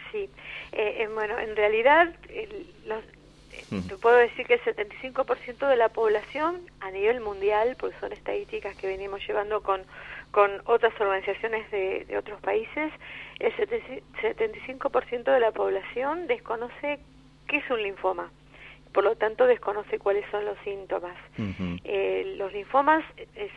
Sí, bueno, en realidad te puedo decir que el 75% de la población a nivel mundial, porque son estadísticas que venimos llevando con otras organizaciones de otros países, el 75% de la población desconoce qué es un linfoma, por lo tanto desconoce cuáles son los síntomas. Los linfomas es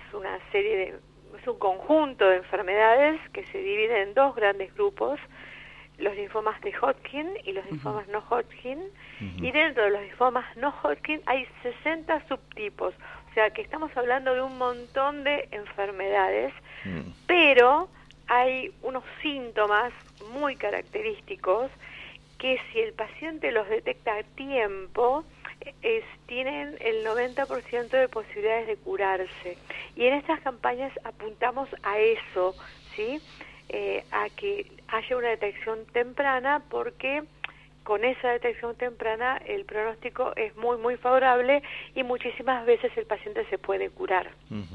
un conjunto de enfermedades que se dividen en dos grandes grupos: los linfomas de Hodgkin y los linfomas no Hodgkin, y dentro de los linfomas no Hodgkin hay 60 subtipos, o sea que estamos hablando de un montón de enfermedades, pero hay unos síntomas muy característicos que si el paciente los detecta a tiempo, tienen el 90% de posibilidades de curarse. Y en estas campañas apuntamos a eso, ¿sí? A que haya una detección temprana, porque con esa detección temprana el pronóstico es muy, muy favorable y muchísimas veces el paciente se puede curar.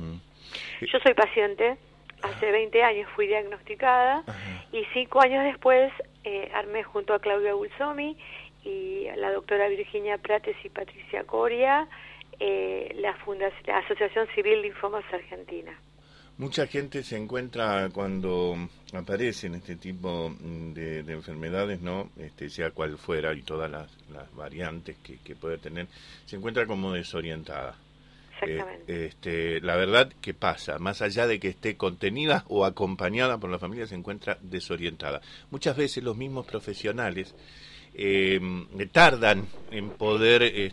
Yo soy paciente, hace 20 años fui diagnosticada y 5 años después armé junto a Claudia Gulsomi y a la doctora Virginia Prates y Patricia Coria la Asociación Civil Linfomas Argentina. Mucha gente se encuentra cuando aparecen este tipo de enfermedades, ¿no? Sea cual fuera, y todas las variantes que puede tener, se encuentra como desorientada. Exactamente. La verdad que pasa, más allá de que esté contenida o acompañada por la familia, se encuentra desorientada. Muchas veces los mismos profesionales tardan en poder,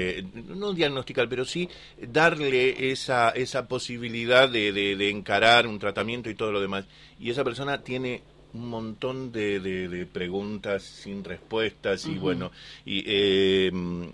no diagnosticar, pero sí darle esa posibilidad de encarar un tratamiento y todo lo demás. Y esa persona tiene un montón de preguntas sin respuestas, y bueno, y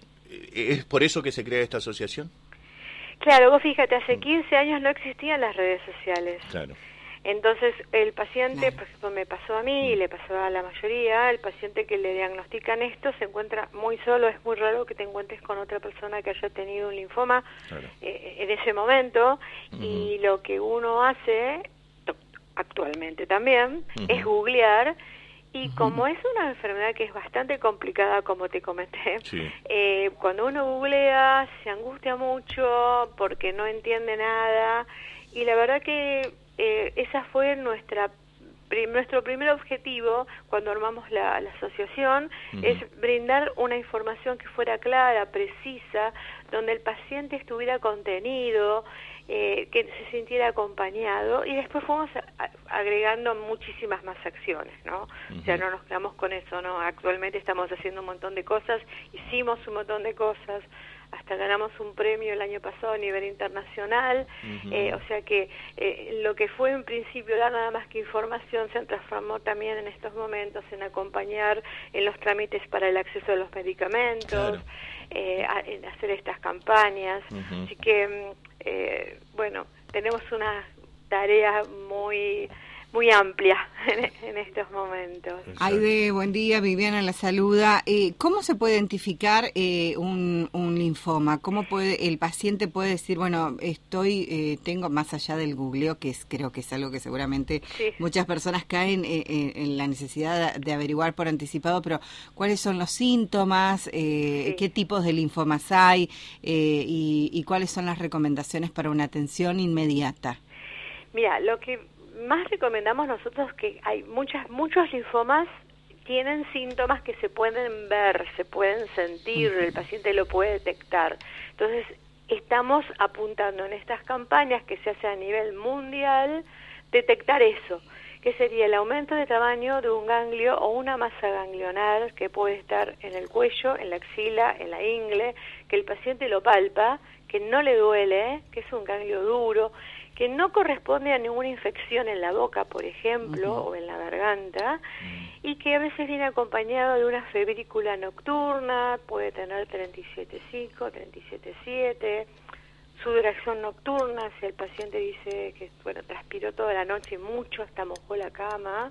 ¿es por eso que se crea esta asociación? Claro, vos fíjate, hace 15 años no existían las redes sociales. Claro. Entonces el paciente, por ejemplo, me pasó a mí y le pasó a la mayoría, el paciente que le diagnostican esto se encuentra muy solo. Es muy raro que te encuentres con otra persona que haya tenido un linfoma en ese momento, y lo que uno hace actualmente también es googlear, y como es una enfermedad que es bastante complicada, como te comenté, cuando uno googlea se angustia mucho porque no entiende nada, y la verdad que esa fue nuestro primer objetivo cuando armamos la asociación, es brindar una información que fuera clara, precisa, donde el paciente estuviera contenido, que se sintiera acompañado, y después fuimos agregando muchísimas más acciones, ¿no? O sea, no nos quedamos con eso, ¿no? Actualmente estamos haciendo un montón de cosas, hicimos un montón de cosas, hasta ganamos un premio el año pasado a nivel internacional, o sea que lo que fue en principio dar nada más que información se transformó también en estos momentos en acompañar en los trámites para el acceso a los medicamentos, en hacer estas campañas, así que bueno, tenemos una tarea muy amplia en estos momentos. Aide, buen día. Viviana la saluda. ¿Cómo se puede identificar un linfoma? ¿Cómo el paciente puede decir, bueno, tengo, más allá del googleo, creo que es algo que seguramente muchas personas caen en la necesidad de averiguar por anticipado, pero ¿cuáles son los síntomas? ¿Qué tipos de linfomas hay? Y ¿cuáles son las recomendaciones para una atención inmediata? Mira, lo que más recomendamos nosotros, que hay muchos linfomas tienen síntomas que se pueden ver, se pueden sentir, el paciente lo puede detectar. Entonces, estamos apuntando en estas campañas que se hace a nivel mundial, detectar eso, que sería el aumento de tamaño de un ganglio o una masa ganglionar que puede estar en el cuello, en la axila, en la ingle, que el paciente lo palpa, que no le duele, que es un ganglio duro, que no corresponde a ninguna infección en la boca, por ejemplo, o en la garganta, y que a veces viene acompañado de una febrícula nocturna, puede tener 37,5, 37,7, sudoración nocturna, si el paciente dice que transpiró toda la noche mucho, hasta mojó la cama,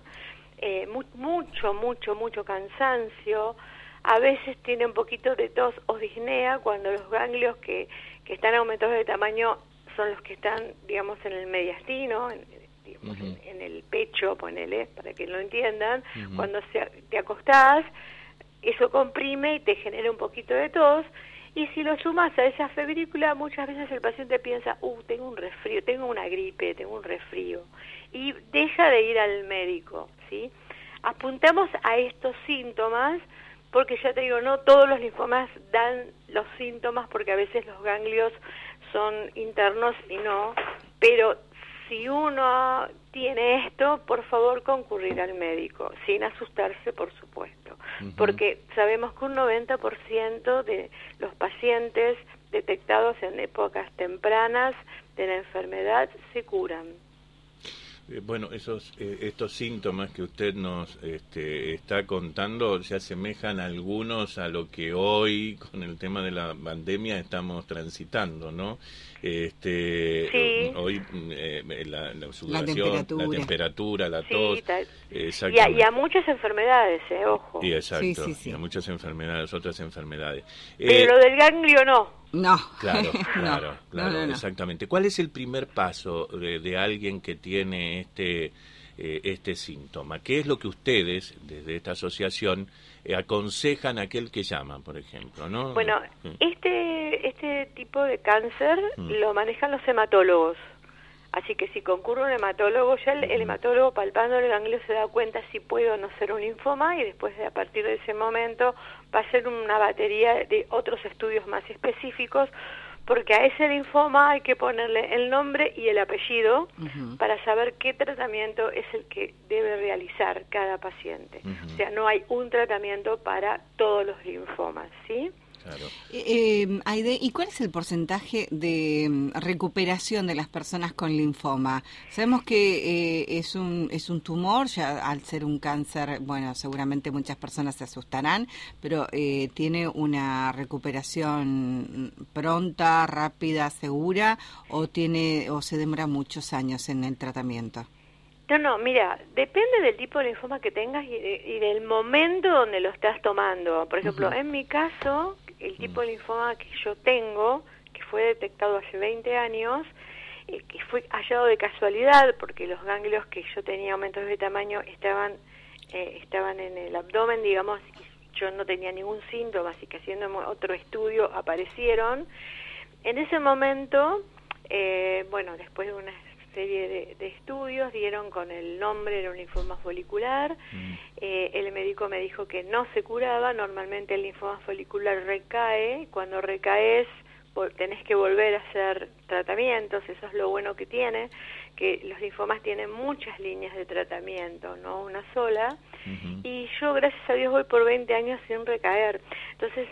mucho cansancio, a veces tiene un poquito de tos o disnea cuando los ganglios que están aumentados de tamaño son los que están, digamos, en el mediastino, digamos, en el pecho, ponele, para que lo entiendan, cuando te acostás, eso comprime y te genera un poquito de tos, y si lo sumas a esa febrícula, muchas veces el paciente piensa, tengo un resfrío, tengo una gripe, tengo un resfrío, y deja de ir al médico, ¿sí? Apuntamos a estos síntomas, porque ya te digo, no todos los linfomas dan los síntomas, porque a veces los ganglios son internos y no, pero si uno tiene esto, por favor concurrir al médico, sin asustarse, por supuesto, porque sabemos que un 90% de los pacientes detectados en épocas tempranas de la enfermedad se curan. Bueno, estos síntomas que usted nos está contando se asemejan algunos a lo que hoy, con el tema de la pandemia, estamos transitando, ¿no? Sí. Hoy la sudoración, la temperatura, la tos. Y a muchas enfermedades, ojo. Y exacto, Sí. y a muchas enfermedades, otras enfermedades. Pero lo del ganglio no. No. Claro, No. Exactamente. ¿Cuál es el primer paso de alguien que tiene este síntoma? ¿Qué es lo que ustedes, desde esta asociación, aconsejan a aquel que llama, por ejemplo, ¿no? Bueno, este tipo de cáncer lo manejan los hematólogos. Así que si concurre un hematólogo, ya el hematólogo palpando el ganglio se da cuenta si puede o no ser un linfoma, y después a partir de ese momento va a ser una batería de otros estudios más específicos, porque a ese linfoma hay que ponerle el nombre y el apellido para saber qué tratamiento es el que debe realizar cada paciente. O sea, no hay un tratamiento para todos los linfomas, ¿sí? Claro. Aide, ¿y cuál es el porcentaje de recuperación de las personas con linfoma? Sabemos que es un tumor, ya al ser un cáncer, bueno, seguramente muchas personas se asustarán, pero ¿tiene una recuperación pronta, rápida, segura, o se demora muchos años en el tratamiento? No, mira, depende del tipo de linfoma que tengas y del momento donde lo estás tomando. Por ejemplo, en mi caso, el tipo de linfoma que yo tengo, que fue detectado hace 20 años, que fue hallado de casualidad, porque los ganglios que yo tenía aumentos de tamaño estaban en el abdomen, digamos, y yo no tenía ningún síntoma, así que haciendo otro estudio aparecieron. En ese momento, después de una serie de estudios, dieron con el nombre, era un linfoma folicular. El médico me dijo que no se curaba. Normalmente el linfoma folicular recae, cuando recaes tenés que volver a hacer tratamientos. Eso es lo bueno que tiene, que los linfomas tienen muchas líneas de tratamiento, no una sola, y yo gracias a Dios voy por 20 años sin recaer. Entonces,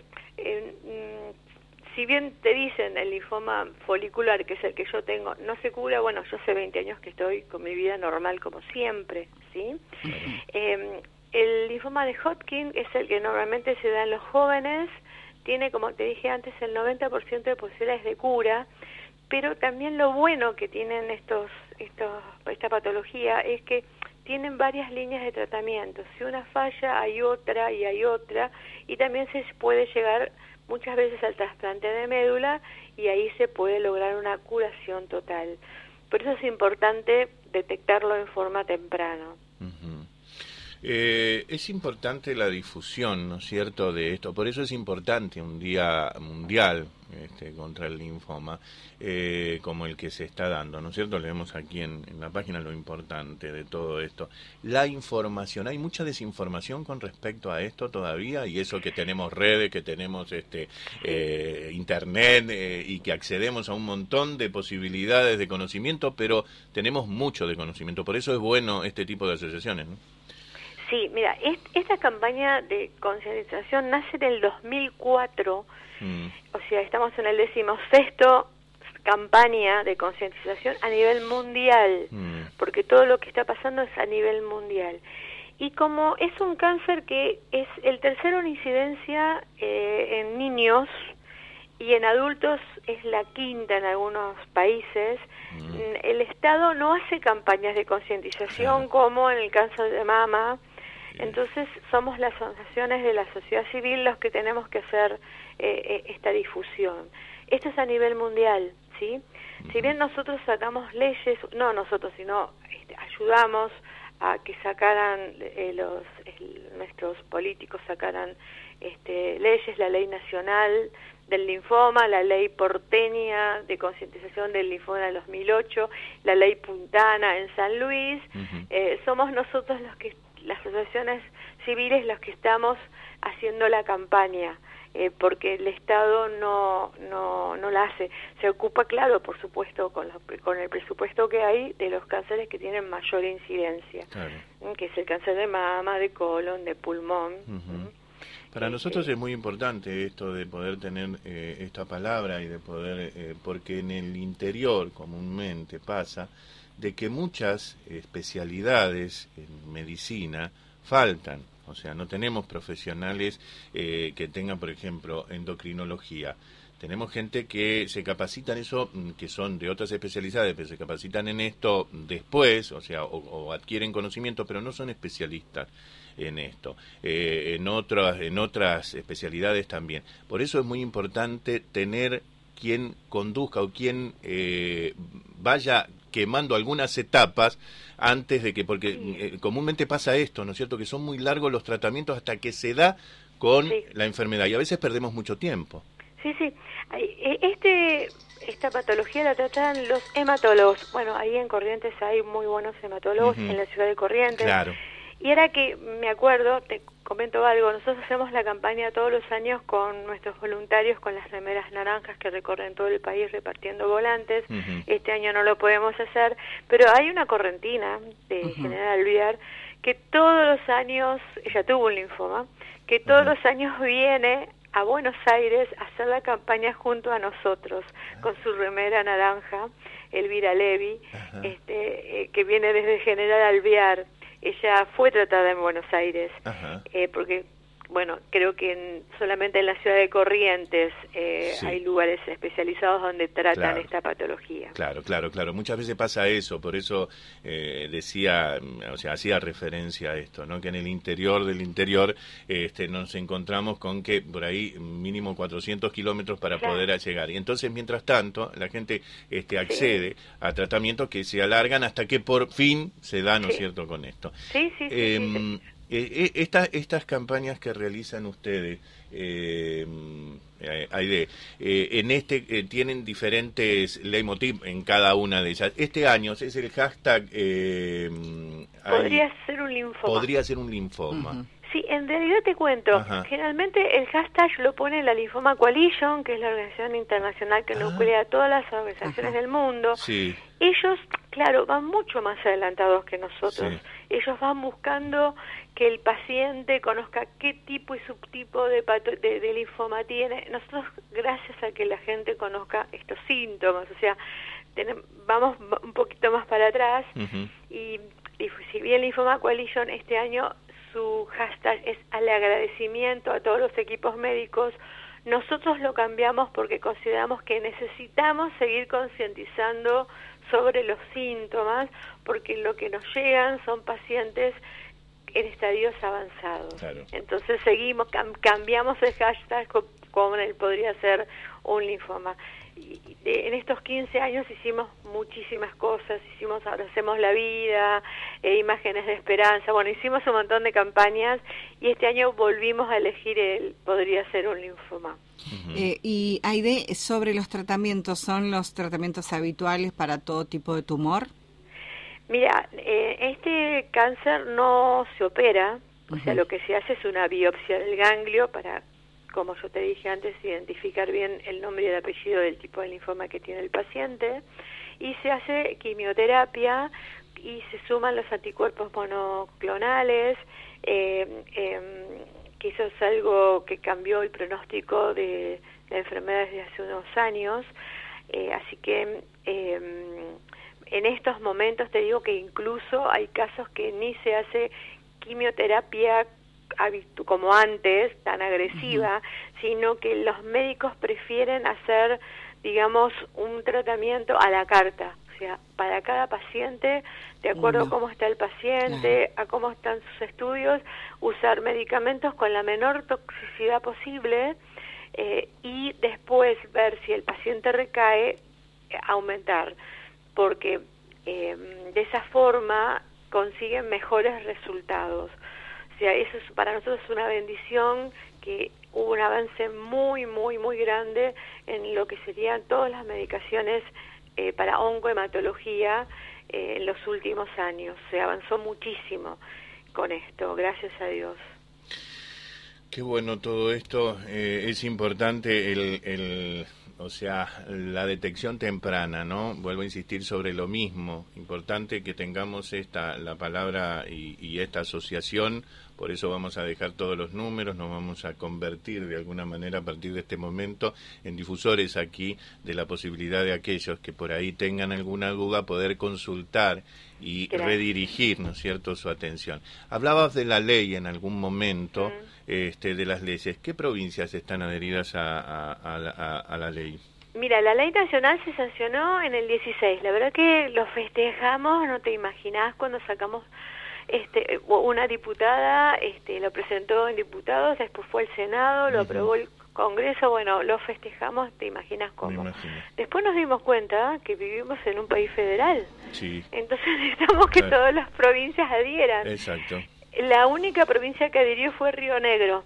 si bien te dicen el linfoma folicular, que es el que yo tengo, no se cura, bueno, yo hace 20 años que estoy con mi vida normal como siempre, ¿sí? El linfoma de Hodgkin es el que normalmente se da en los jóvenes, tiene, como te dije antes, el 90% de posibilidades de cura, pero también lo bueno que tienen esta patología es que tienen varias líneas de tratamiento. Si una falla, hay otra, y también se puede llegar muchas veces al trasplante de médula, y ahí se puede lograr una curación total. Por eso es importante detectarlo en forma temprana. Es importante la difusión, ¿no es cierto?, de esto. Por eso es importante un día mundial contra el linfoma, como el que se está dando, ¿no es cierto? Leemos aquí en la página lo importante de todo esto. La información, hay mucha desinformación con respecto a esto todavía, y eso que tenemos redes, que tenemos internet, y que accedemos a un montón de posibilidades de conocimiento, pero tenemos mucho de conocimiento. Por eso es bueno este tipo de asociaciones, ¿no? Sí, mira, esta campaña de concientización nace en el 2004, o sea, estamos en el 16º campaña de concientización a nivel mundial, porque todo lo que está pasando es a nivel mundial. Y como es un cáncer que es el tercero en incidencia en niños, y en adultos es la quinta en algunos países, el Estado no hace campañas de concientización como en el cáncer de mama. Entonces somos las asociaciones de la sociedad civil los que tenemos que hacer esta difusión. Esto es a nivel mundial, ¿sí? Si bien nosotros sacamos leyes, no nosotros, sino ayudamos a que sacaran nuestros políticos sacaran leyes, la ley nacional del linfoma, la ley porteña de concientización del linfoma del 2008, la ley puntana en San Luis. Somos nosotros las asociaciones civiles, los que estamos haciendo la campaña, porque el Estado no la hace. Se ocupa, claro, por supuesto, con el presupuesto que hay, de los cánceres que tienen mayor incidencia, claro, que es el cáncer de mama, de colon, de pulmón. Para nosotros es muy importante esto de poder tener esta palabra y de poder, porque en el interior comúnmente pasa de que muchas especialidades en medicina faltan. O sea, no tenemos profesionales que tengan, por ejemplo, endocrinología. Tenemos gente que se capacita en eso, que son de otras especialidades, pero se capacitan en esto después, o sea, o adquieren conocimiento, pero no son especialistas en esto. En otras especialidades también. Por eso es muy importante tener quien conduzca o quien vaya quemando algunas etapas antes de que, porque comúnmente pasa esto, ¿no es cierto?, que son muy largos los tratamientos hasta que se da con la enfermedad y a veces perdemos mucho tiempo. Sí. Esta patología la tratan los hematólogos. Bueno, ahí en Corrientes hay muy buenos hematólogos, en la ciudad de Corrientes. Claro. Y era que me acuerdo, te comento algo, nosotros hacemos la campaña todos los años con nuestros voluntarios con las remeras naranjas que recorren todo el país repartiendo volantes. Este año no lo podemos hacer, pero hay una correntina de General Alvear que todos los años, ella tuvo un linfoma, que todos los años viene a Buenos Aires a hacer la campaña junto a nosotros, con su remera naranja, Elvira Levy, que viene desde General Alvear. Ella fue tratada en Buenos Aires, porque, bueno, creo que solamente en la ciudad de Corrientes hay lugares especializados donde tratan esta patología. Claro. Muchas veces pasa eso, por eso decía, o sea, hacía referencia a esto, ¿no? Que en el interior del interior nos encontramos con que por ahí mínimo 400 kilómetros para poder llegar. Y entonces, mientras tanto, la gente accede a tratamientos que se alargan hasta que por fin se da, ¿no es cierto?, con esto. Sí. Estas campañas que realizan ustedes, Aide, tienen diferentes leitmotiv en cada una de ellas. Este año es el hashtag... podría ser un linfoma. Podría ser un linfoma. Sí, en realidad te cuento, generalmente el hashtag lo pone la Lymphoma Coalition, que es la organización internacional que nuclea a todas las organizaciones del mundo. Sí. Ellos, claro, van mucho más adelantados que nosotros. Ellos van buscando que el paciente conozca qué tipo y subtipo de linfoma tiene. Nosotros, gracias a que la gente conozca estos síntomas, o sea, vamos un poquito más para atrás, y si bien Lymphoma Coalition este año su hashtag es al agradecimiento a todos los equipos médicos, nosotros lo cambiamos porque consideramos que necesitamos seguir concientizando sobre los síntomas, porque lo que nos llegan son pacientes en estadios avanzados. Claro. Entonces cambiamos el hashtag como él podría ser un linfoma. En estos 15 años hicimos muchísimas cosas, Abracemos la Vida, Imágenes de Esperanza, bueno, hicimos un montón de campañas y este año volvimos a elegir podría ser un linfoma. Y Aide, sobre los tratamientos, ¿son los tratamientos habituales para todo tipo de tumor? Mira, este cáncer no se opera, o sea, lo que se hace es una biopsia del ganglio para, como yo te dije antes, identificar bien el nombre y el apellido del tipo de linfoma que tiene el paciente, y se hace quimioterapia y se suman los anticuerpos monoclonales, que eso es algo que cambió el pronóstico de la enfermedad desde hace unos años, así que en estos momentos te digo que incluso hay casos que ni se hace quimioterapia como antes, tan agresiva, sino que los médicos prefieren hacer, digamos, un tratamiento a la carta, o sea, para cada paciente, de acuerdo a cómo está el paciente, a cómo están sus estudios, usar medicamentos con la menor toxicidad posible, y después ver si el paciente recae, aumentar, porque de esa forma consiguen mejores resultados. O sea, eso es, para nosotros es una bendición que hubo un avance muy, muy, muy grande en lo que serían todas las medicaciones para oncohematología en los últimos años. Se avanzó muchísimo con esto, gracias a Dios. Qué bueno todo esto. Es importante o sea, la detección temprana, ¿no? Vuelvo a insistir sobre lo mismo. Importante que tengamos la palabra y esta asociación. Por eso vamos a dejar todos los números, nos vamos a convertir de alguna manera a partir de este momento en difusores aquí de la posibilidad de aquellos que por ahí tengan alguna duda poder consultar y redirigir, ¿no es cierto?, su atención. Hablabas de la ley en algún momento, de las leyes. ¿Qué provincias están adheridas a la ley? Mira, la ley nacional se sancionó en el 16. La verdad que lo festejamos, no te imaginás cuando sacamos... una diputada lo presentó en diputados, después fue al Senado, lo aprobó el Congreso, bueno, lo festejamos, te imaginas cómo. Después nos dimos cuenta que vivimos en un país federal, sí. Entonces necesitamos que todas las provincias adhieran. Exacto. La única provincia que adhirió fue Río Negro.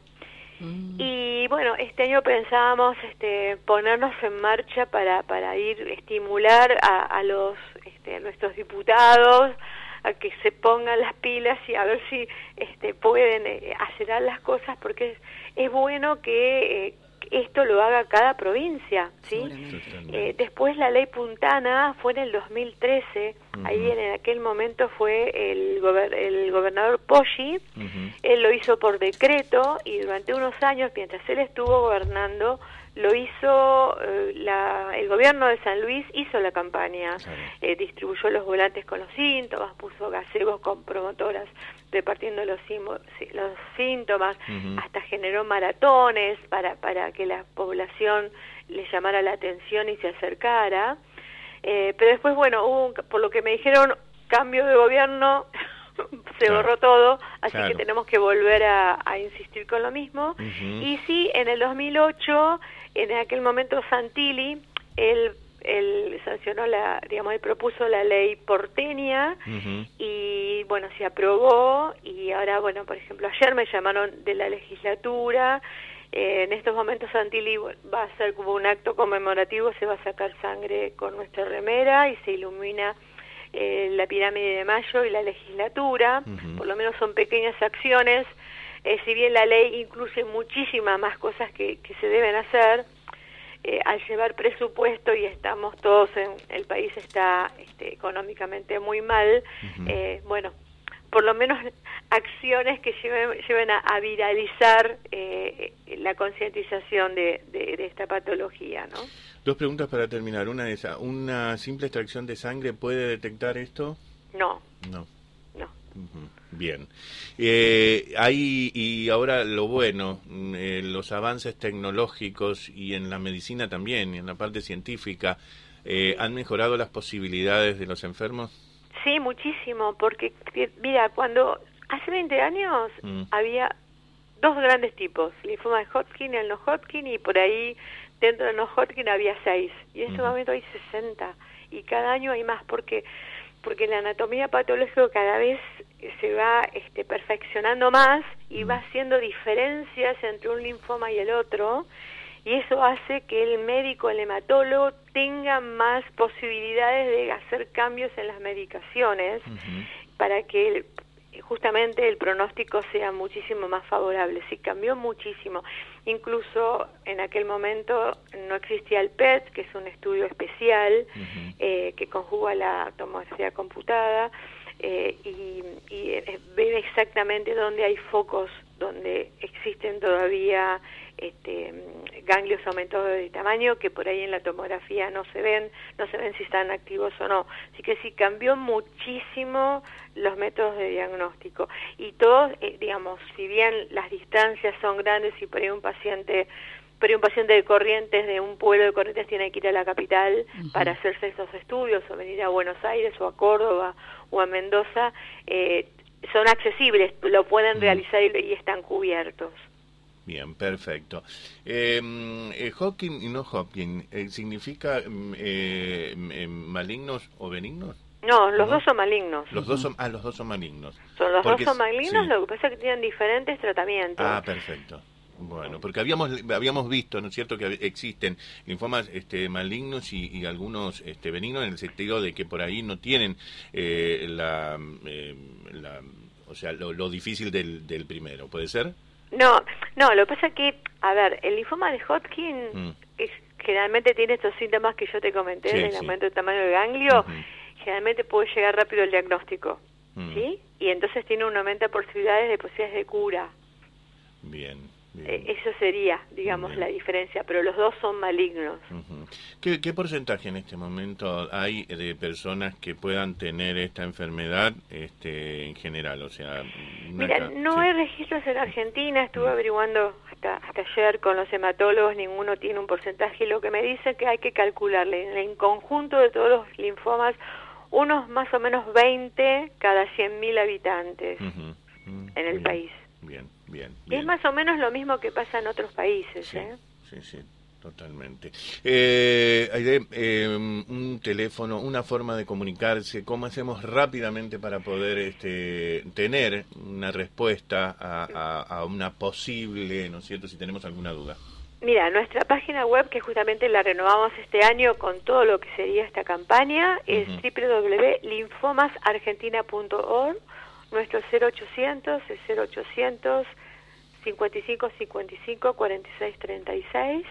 Y bueno, este año pensábamos ponernos en marcha para ir estimular a nuestros diputados a que se pongan las pilas y a ver si pueden acelerar las cosas, porque es bueno que esto lo haga cada provincia, ¿sí? Después la ley Puntana fue en el 2013, ahí en aquel momento fue el gobernador Poggi, él lo hizo por decreto y durante unos años, mientras él estuvo gobernando, lo hizo el gobierno de San Luis, hizo la campaña, distribuyó los volantes con los síntomas, puso gazebos con promotoras repartiendo los síntomas, hasta generó maratones para que la población le llamara la atención y se acercara, pero después, bueno, hubo por lo que me dijeron, cambio de gobierno, se borró todo, así que tenemos que volver a insistir con lo mismo. Y sí, en el 2008, en aquel momento Santilli, él sancionó él propuso la ley porteña y bueno, se aprobó y ahora, bueno, por ejemplo, ayer me llamaron de la legislatura. En estos momentos Santilli va a hacer como un acto conmemorativo, se va a sacar sangre con nuestra remera y se ilumina la pirámide de Mayo y la legislatura. Por lo menos son pequeñas acciones, si bien la ley incluye muchísimas más cosas que se deben hacer, al llevar presupuesto y estamos todos el país está económicamente muy mal, bueno, por lo menos acciones que lleven a viralizar la concientización de esta patología, ¿no? Dos preguntas para terminar. Una es, ¿una simple extracción de sangre puede detectar esto? No. Bien. Y ahora lo bueno, los avances tecnológicos y en la medicina también, y en la parte científica, ¿han mejorado las posibilidades de los enfermos? Sí, muchísimo, porque mira, cuando hace 20 años había dos grandes tipos, linfoma de Hodgkin y el no Hodgkin, y por ahí dentro del no Hodgkin había 6, y en este momento hay 60, y cada año hay más, porque la anatomía patológica cada vez se va perfeccionando más y va haciendo diferencias entre un linfoma y el otro, y eso hace que el médico, el hematólogo, tenga más posibilidades de hacer cambios en las medicaciones para que justamente el pronóstico sea muchísimo más favorable. Sí, cambió muchísimo. Incluso en aquel momento no existía el PET, que es un estudio especial que conjuga la tomografía computada y ve exactamente dónde hay focos, donde existen todavía ganglios aumentados de tamaño que por ahí en la tomografía no se ven si están activos o no. Así que sí, cambió muchísimo los métodos de diagnóstico. Y todos, digamos, si bien las distancias son grandes y por ahí un paciente de Corrientes, de un pueblo de Corrientes, tiene que ir a la capital para hacerse esos estudios, o venir a Buenos Aires, o a Córdoba, o a Mendoza, son accesibles, lo pueden realizar y están cubiertos. Bien, perfecto. Hodgkin y no Hodgkin, ¿significa malignos o benignos? No, los dos son malignos. Los dos son malignos. Dos son malignos, lo que pasa es que tienen diferentes tratamientos. Ah, perfecto. Bueno, porque habíamos visto, ¿no es cierto?, que existen linfomas malignos y algunos benignos, en el sentido de que por ahí no tienen o sea, lo difícil del primero, ¿puede ser? No, lo que pasa es que, a ver, el linfoma de Hodgkin generalmente tiene estos síntomas que yo te comenté, del aumento del tamaño del ganglio, generalmente puede llegar rápido el diagnóstico, ¿sí? Y entonces tiene un aumento de posibilidades de cura. Bien. Eso sería, digamos, la diferencia, pero los dos son malignos. ¿Qué porcentaje en este momento hay de personas que puedan tener esta enfermedad en general? O sea, mira, no hay registros en Argentina, estuve averiguando hasta ayer con los hematólogos, ninguno tiene un porcentaje, y lo que me dicen que hay que calcularle en conjunto de todos los linfomas, unos más o menos 20 cada 100.000 habitantes en el país. Bien. Es más o menos lo mismo que pasa en otros países. Sí, totalmente. Aide, un teléfono, una forma de comunicarse, ¿cómo hacemos rápidamente para poder tener una respuesta a una posible, ¿no es cierto?, si tenemos alguna duda? Mira, nuestra página web, que justamente la renovamos este año con todo lo que sería esta campaña, es www.linfomasargentina.org. Nuestro 0800 es 0800 55 55 46 36.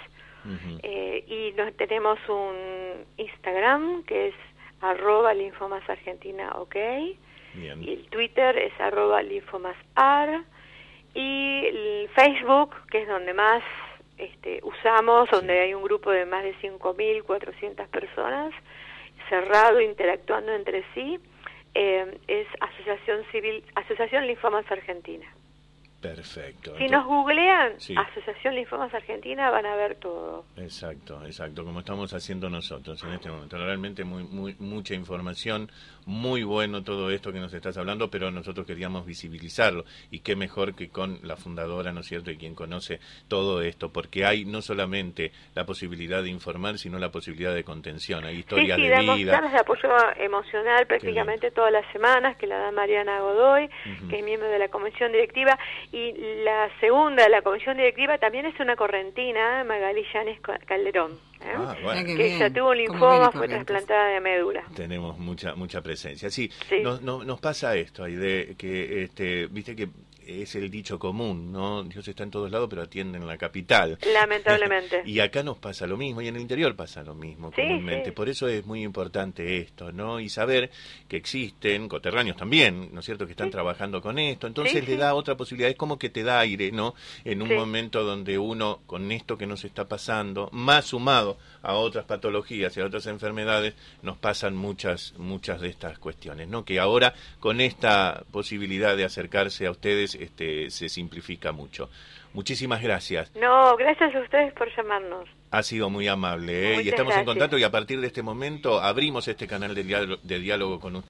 Y tenemos un Instagram que es @linfomasargentina, Bien. Y el Twitter es @linfomasar, y el Facebook, que es donde más usamos, donde hay un grupo de más de 5.400 personas, cerrado, interactuando entre sí, es Asociación Linfomas Argentina. Perfecto. Si nos googlean Asociación Linfomas Argentina, van a ver todo. Exacto, como estamos haciendo nosotros en este momento. Realmente mucha información, muy bueno todo esto que nos estás hablando, pero nosotros queríamos visibilizarlo, y qué mejor que con la fundadora, ¿no es cierto?, y quien conoce todo esto, porque hay no solamente la posibilidad de informar, sino la posibilidad de contención, hay historias de damos vida. charlas de apoyo emocional prácticamente todas las semanas, que la da Mariana Godoy, que es miembro de la comisión directiva, y la comisión directiva también es una correntina, Magalí Llanes Calderón, bueno. que ella tuvo un linfoma, fue trasplantada de médula. Tenemos mucha presencia. Sí. Nos pasa esto, Aide, que viste que es el dicho común, ¿no? Dios está en todos lados, pero atiende en la capital. Lamentablemente. Y acá nos pasa lo mismo, y en el interior pasa lo mismo comúnmente. Por eso es muy importante esto, ¿no? Y saber que existen coterráneos también, ¿no es cierto?, que están trabajando con esto. Entonces le da otra posibilidad, es como que te da aire, ¿no? En un momento donde uno, con esto que nos está pasando, más sumado a otras patologías y a otras enfermedades, nos pasan muchas de estas cuestiones, ¿no? Que ahora, con esta posibilidad de acercarse a ustedes, se simplifica mucho. Muchísimas gracias. No, gracias a ustedes por llamarnos. Ha sido muy amable, y estamos en contacto, y a partir de este momento abrimos este canal de diálogo con ustedes.